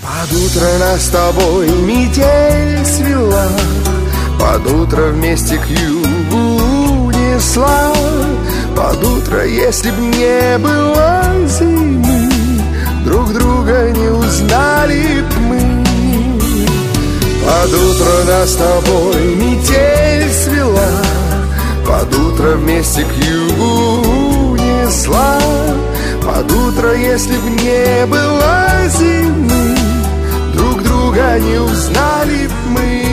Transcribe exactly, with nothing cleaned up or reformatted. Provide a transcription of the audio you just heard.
Под утро нас с тобой метель свела, под утро вместе к югу несла. Под утро, если б не было зимы, друг друга не узнали б мы. Под утро нас с тобой метель свела, под утро вместе к югу несла. Под утро, если б не было зимы, друг друга не узнали б мы.